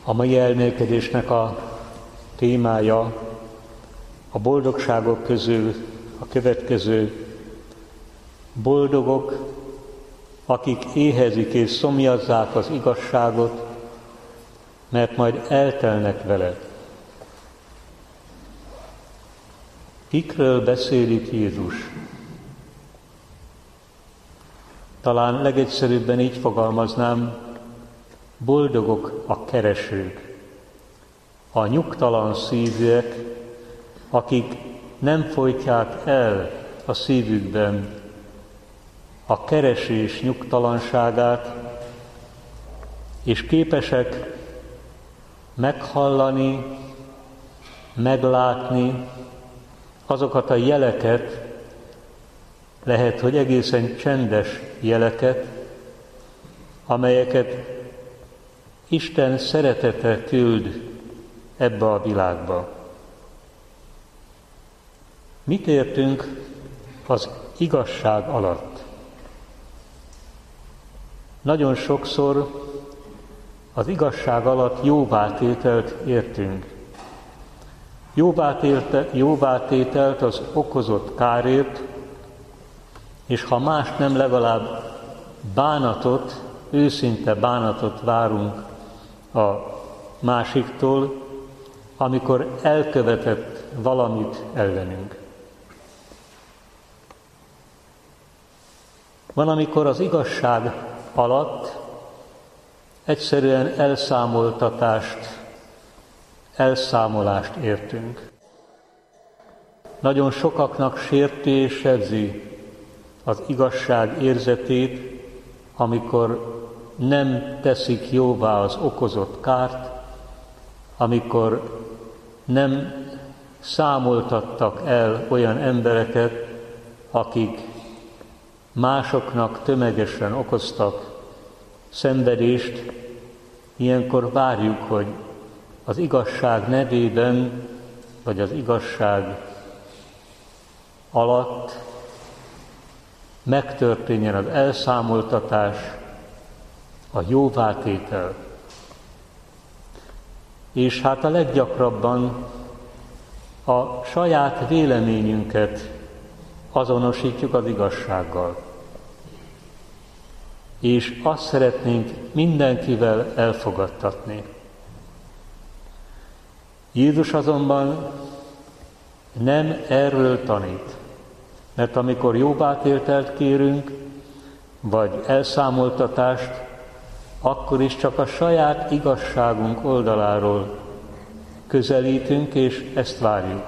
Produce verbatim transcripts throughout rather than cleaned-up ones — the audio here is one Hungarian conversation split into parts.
A mai elmélkedésnek a témája a boldogságok közül a következő: boldogok, akik éhezik és szomjazzák az igazságot, mert majd eltelnek vele. Kikről beszél itt Jézus? Talán legegyszerűbben így fogalmaznám: boldogok a keresők, a nyugtalan szívűek, akik nem folytják el a szívükben a keresés nyugtalanságát, és képesek meghallani, meglátni azokat a jeleket, lehet, hogy egészen csendes jeleket, amelyeket Isten szeretete küld ebbe a világba. Mit értünk az igazság alatt? Nagyon sokszor az igazság alatt jóvátételt értünk. Jóvátételt az okozott kárért, és ha más nem, legalább bánatot, őszinte bánatot várunk a másiktól, amikor elkövetett valamit ellenünk. Van, amikor az igazság alatt egyszerűen elszámoltatást, elszámolást értünk. Nagyon sokaknak sérti és sebzi az igazság érzetét, amikor nem teszik jóvá az okozott kárt, amikor nem számoltattak el olyan embereket, akik másoknak tömegesen okoztak szenvedést. Ilyenkor várjuk, hogy az igazság nevében, vagy az igazság alatt megtörténjen az elszámoltatás, a jóvátétel. És hát a leggyakrabban a saját véleményünket azonosítjuk az igazsággal. És azt szeretnénk mindenkivel elfogadtatni. Jézus azonban nem erről tanít, mert amikor jóvátételt kérünk, vagy elszámoltatást, akkor is csak a saját igazságunk oldaláról közelítünk, és ezt várjuk.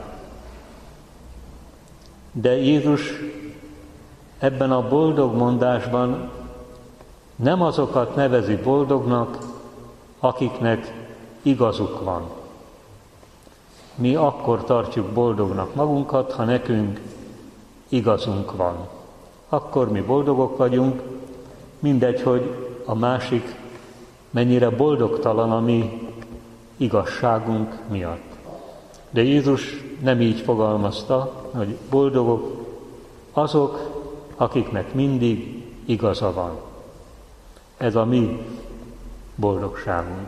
De Jézus ebben a boldog mondásban nem azokat nevezi boldognak, akiknek igazuk van. Mi akkor tartjuk boldognak magunkat, ha nekünk igazunk van. Akkor mi boldogok vagyunk, mindegy, hogy a másik mennyire boldogtalan a mi igazságunk miatt. De Jézus nem így fogalmazta, hogy boldogok azok, akiknek mindig igaza van. Ez a mi boldogságunk.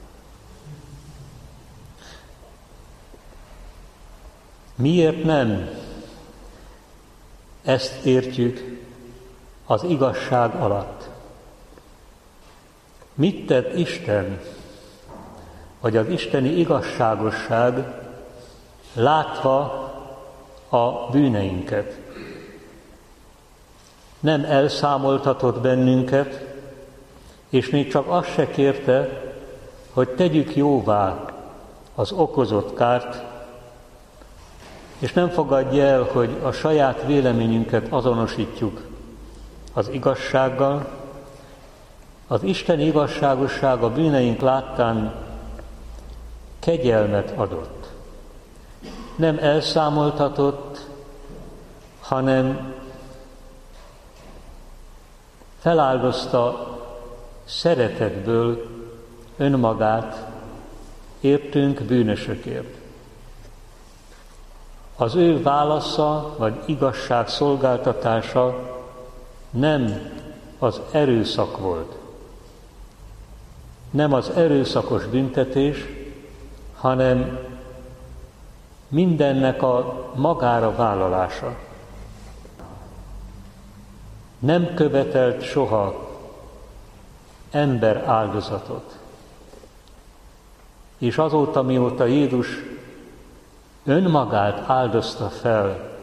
Miért nem ezt értjük az igazság alatt? Mit tett Isten, vagy az isteni igazságosság látva a bűneinket? Nem elszámoltatott bennünket, és még csak azt se kérte, hogy tegyük jóvá az okozott kárt, és nem fogadja el, hogy a saját véleményünket azonosítjuk az igazsággal. Az isteni igazságosság a bűneink láttán kegyelmet adott. Nem elszámoltatott, hanem feláldozta szeretetből önmagát értünk bűnösökért. Az ő válasza vagy igazság szolgáltatása nem az erőszak volt. nem az erőszakos büntetés, hanem mindennek a magára vállalása. Nem követelt soha ember áldozatot. És azóta, mióta Jézus önmagát áldozta fel,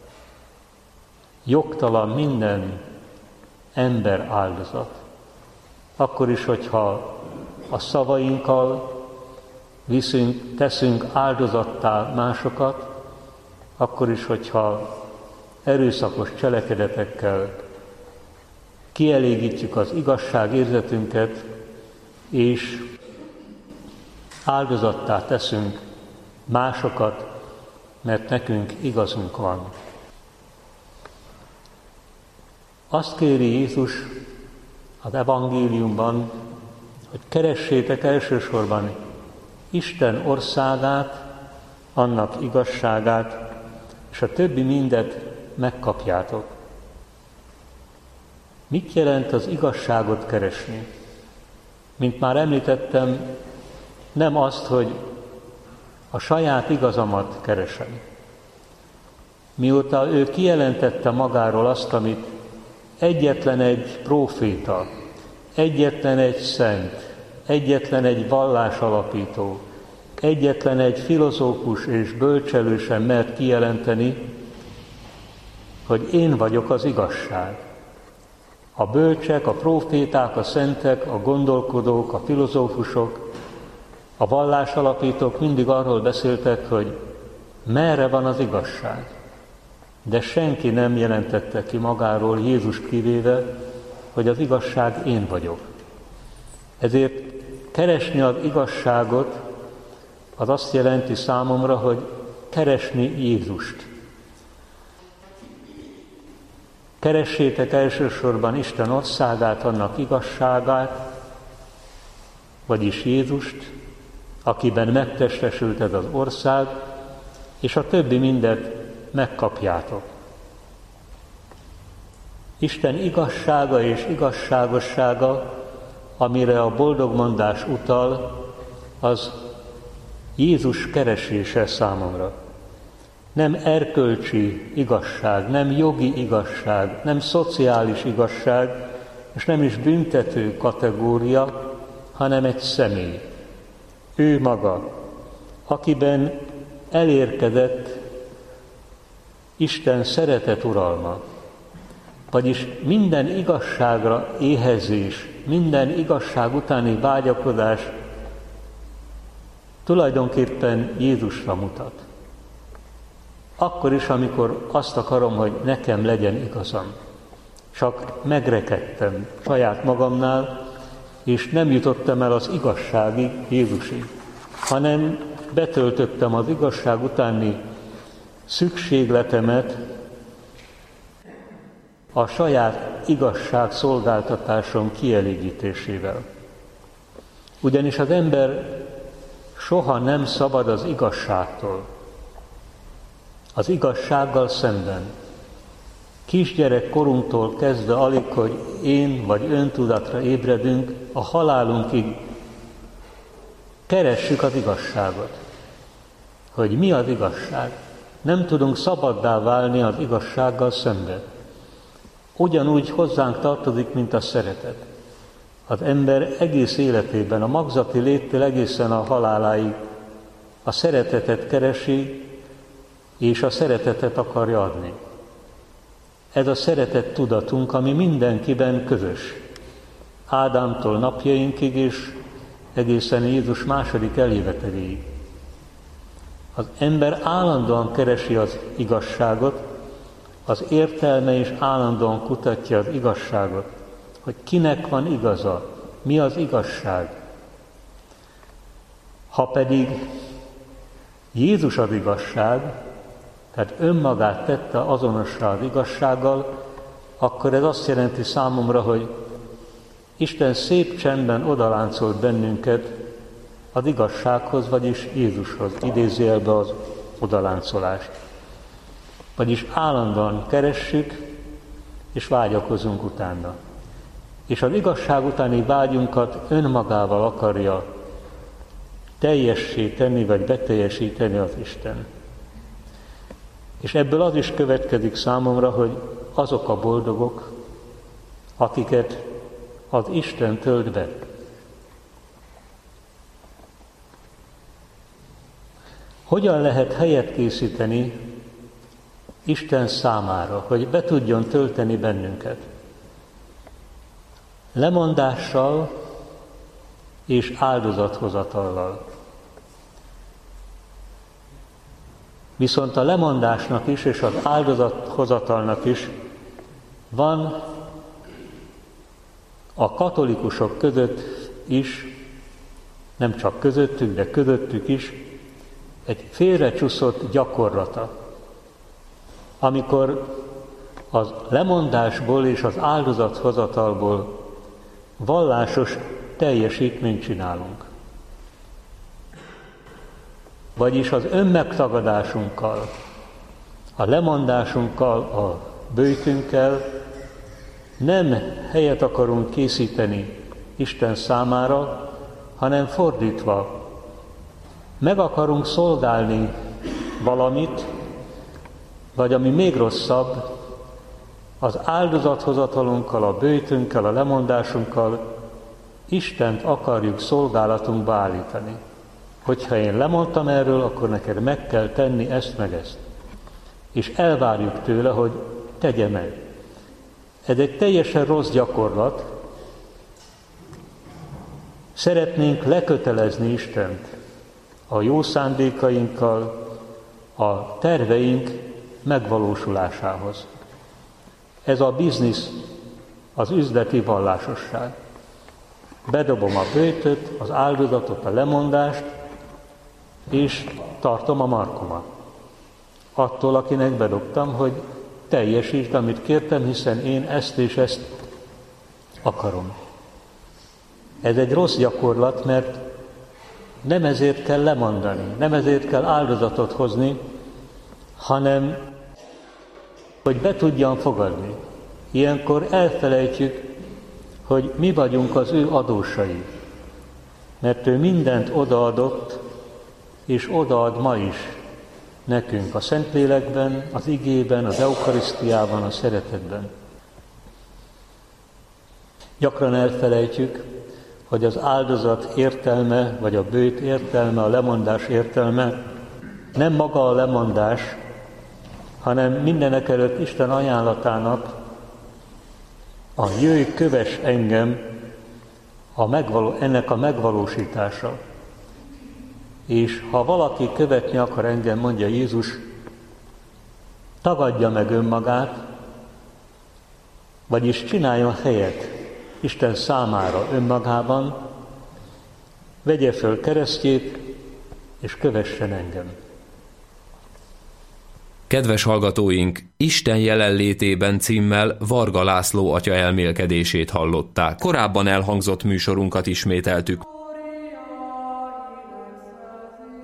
jogtalan minden ember áldozat. Akkor is, hogyha a szavainkkal viszünk, teszünk áldozattá másokat, akkor is, hogyha erőszakos cselekedetekkel kielégítjük az igazságérzetünket, és áldozattá teszünk másokat, mert nekünk igazunk van. Azt kéri Jézus az evangéliumban, hogy keressétek elsősorban Isten országát, annak igazságát, és a többi mindet megkapjátok. Mit jelent az igazságot keresni? Mint már említettem, nem azt, hogy a saját igazamat keresem. Mióta ő kijelentette magáról azt, amit egyetlen egy próféta, egyetlen egy szent, egyetlen egy vallásalapító, egyetlen egy filozófus és bölcselő sem mert kijelenteni, hogy én vagyok az igazság. A bölcsek, a próféták, a szentek, a gondolkodók, a filozófusok, a vallásalapítók mindig arról beszéltek, hogy merre van az igazság. De senki nem jelentette ki magáról, Jézus kivéve, hogy az igazság én vagyok. Ezért keresni az igazságot, az azt jelenti számomra, hogy keresni Jézust. Keressétek elsősorban Isten országát, annak igazságát, vagyis Jézust, akiben megtestesült ez az ország, és a többi mindet megkapjátok. Isten igazsága és igazságossága, amire a boldogmondás utal, az Jézus keresése számomra. Nem erkölcsi igazság, nem jogi igazság, nem szociális igazság, és nem is büntető kategória, hanem egy személy. Ő maga, akiben elérkezett Isten szeretet uralma, vagyis minden igazságra éhezés, minden igazság utáni vágyakozás tulajdonképpen Jézusra mutat. Akkor is, amikor azt akarom, hogy nekem legyen igazam. Csak megrekedtem saját magamnál, és nem jutottam el az igazságig, Jézusig, hanem betöltöttem az igazság utáni szükségletemet a saját igazság szolgáltatásom kielégítésével. Ugyanis az ember soha nem szabad az igazságtól, az igazsággal szemben. Kisgyerek korunktól kezdve alig, hogy én vagy öntudatra ébredünk, a halálunkig keressük az igazságot. Hogy mi az igazság? Nem tudunk szabaddá válni az igazsággal szemben. Ugyanúgy hozzánk tartozik, mint a szeretet. Az ember egész életében, a magzati léttől egészen a haláláig a szeretetet keresi, és a szeretetet akarja adni. Ez a szeretet tudatunk, ami mindenkiben közös. Ádámtól napjainkig, és egészen Jézus második eljöveteléig. Az ember állandóan keresi az igazságot, az értelme is állandóan kutatja az igazságot, hogy kinek van igaza, mi az igazság. Ha pedig Jézus az igazság, tehát önmagát tette azonossá az igazsággal, akkor ez azt jelenti számomra, hogy Isten szép csendben odaláncolt bennünket az igazsághoz, vagyis Jézushoz, idézőjelbe az odaláncolást. Vagyis állandóan keressük és vágyakozunk utána. és az igazság utáni vágyunkat önmagával akarja teljessé tenni, vagy beteljesíteni az Isten. És ebből az is következik számomra, hogy azok a boldogok, akiket az Isten tölt be. Hogyan lehet helyet készíteni Isten számára, hogy be tudjon tölteni bennünket? Lemondással és áldozathozatallal. Viszont a lemondásnak is és az áldozathozatalnak is van a katolikusok között is, nem csak közöttük, de közöttük is egy félrecsúszott gyakorlata, amikor az lemondásból és az áldozathozatalból vallásos teljesítményt csinálunk. Vagyis az önmegtagadásunkkal, a lemondásunkkal, a böjtünkkel nem helyet akarunk készíteni Isten számára, hanem fordítva, meg akarunk szolgálni valamit, vagy ami még rosszabb, az áldozathozatalunkkal, a böjtünkkel, a lemondásunkkal Istent akarjuk szolgálatunkba állítani. Hogyha én lemondtam erről, akkor neked meg kell tenni ezt meg ezt. És elvárjuk tőle, hogy tegye meg. Ez egy teljesen rossz gyakorlat. Szeretnénk lekötelezni Istent a jó szándékainkkal, a terveink megvalósulásához. Ez a biznisz, az üzleti vallásosság. Bedobom a böjtöt, az áldozatot, a lemondást, és tartom a markomat. Attól, akinek bedobtam, hogy teljesítsd, amit kértem, hiszen én ezt és ezt akarom. Ez egy rossz gyakorlat, mert nem ezért kell lemondani, nem ezért kell áldozatot hozni, hanem hogy be tudjam fogadni. Ilyenkor elfelejtjük, hogy mi vagyunk az ő adósai, mert ő mindent odaadott, és odaad ma is nekünk a Szentlélekben, az igében, az eukarisztiában, a szeretetben. Gyakran elfelejtjük, hogy az áldozat értelme, vagy a böjt értelme, a lemondás értelme nem maga a lemondás, hanem mindenek előtt Isten ajánlatának a jöjj, kövess engem, a megvaló, ennek a megvalósítása. És ha valaki követni akar engem, mondja Jézus, tagadja meg önmagát, vagyis csináljon helyet Isten számára önmagában, vegye föl keresztjét, és kövessen engem. Kedves hallgatóink, Isten jelenlétében címmel Varga László atya elmélkedését hallották. Korábban elhangzott műsorunkat ismételtük.